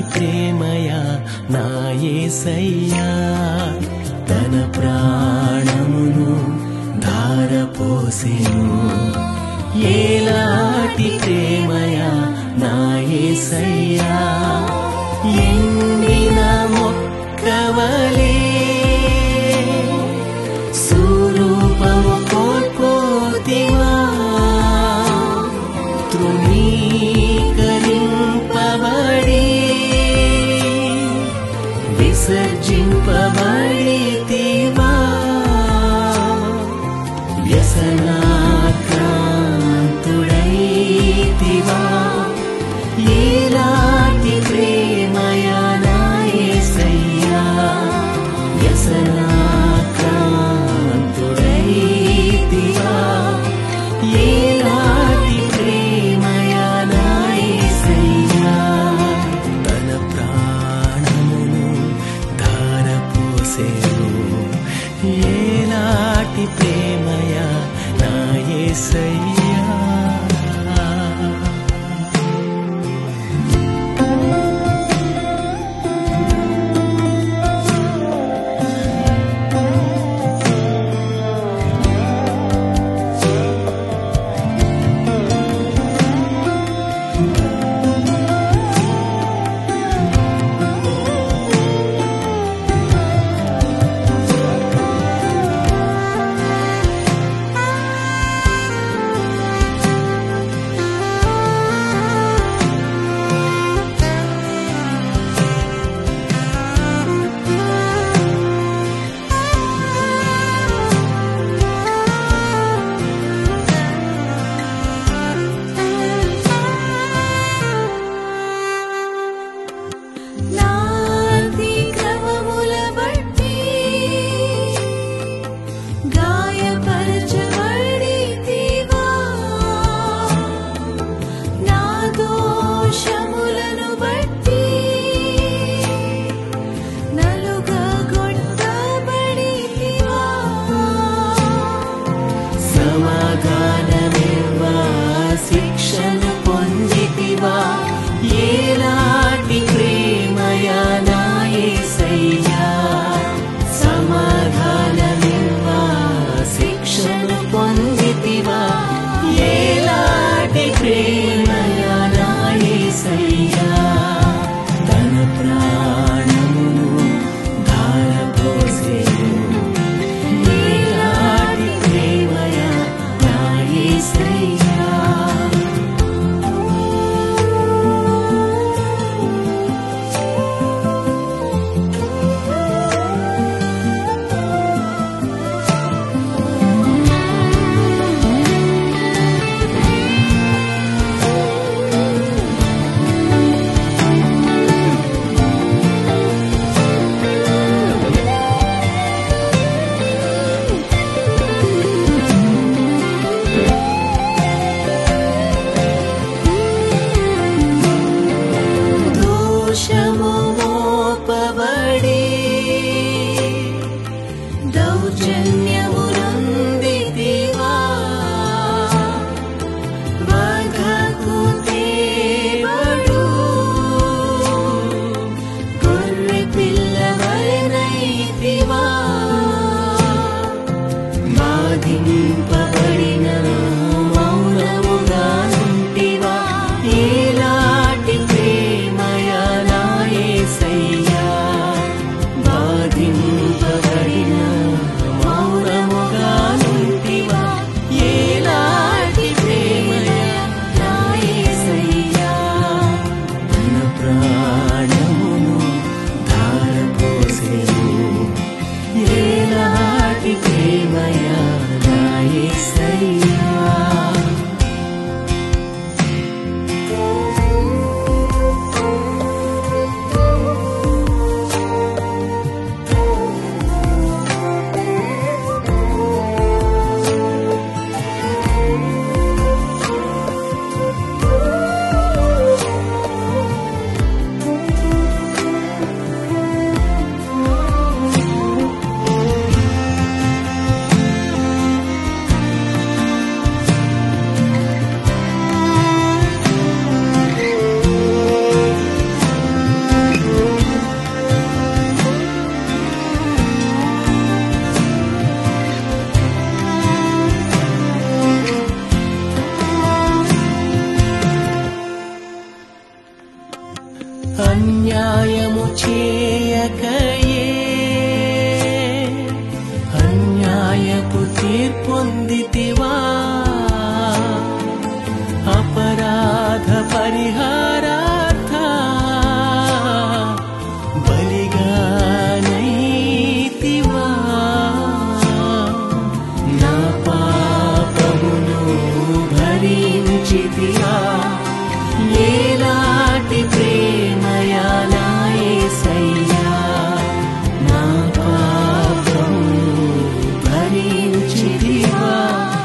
ప్రేమయా నా యేసయ్యా తన ప్రాణమును ధారపోసెను ఏలాటి ప్రేమయా నా యేసయ్యా ఎండిన మొక్కవలే స్వరూపము కోల్పోతివా తృణీకరింపబడి విసర్జింపబడితివా వ్యసనాక్రాంతుడైతివా ఏలాటి ప్రేమయా నా యేసయ్యా వ్యసనాక్రాంతుడైతివా ఏలాటి ప్రేమయా నా యేసయ్యా తన ప్రాణమును ధారపోసెను ఏలాటి ప్రేమయా నా యేసయ్యా సమాధానమివ్వా శిక్షను పొందితివా ఏలాటి ప్రేమయా నా యేసయ్యా సమాధానమివ్వా శిక్షను పొందితివా ఏలాటి ప్రేమయా నా యేసయ్యా తన ప్రాణమును ధారపోసెను ఏలాటి ప్రేమయా నా యేసయ్యా దోషము మోపబడి దౌర్జన్యము నొందితివా వధకు తేబడు గొర్రె పిల్లవలెనైతివా బాధింపబడిన మౌనముగా నుంటివా ఏలాటి ప్రేమయా నా యేసయ్యా బాధింపబడిన మౌనముగా నుంటివా ఏలాటి ప్రేమయా నా యేసయ్యా తన ప్రాణమును ధారపోసెను ఏలాటి ప్రేమయా నా యేసయ్యా అన్యాయము చేయకయే అన్యాయపు తీర్పొందితివా అపరాధ పరిహారార్థ బలిగానైతివా నా పాపమును భరించితివా ఏలాటి ప్రేమయా నా యేసయ్యా నా పాపమును భరించితివా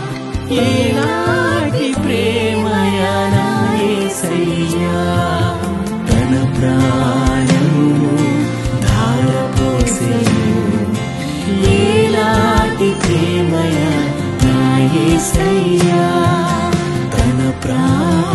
ఏలాటి ప్రేమయా నా యేసయ్యా తన ప్రాణము ధారపోసెను ఏలాటి ప్రేమయా నా యేసయ్యా తన ప్రాణము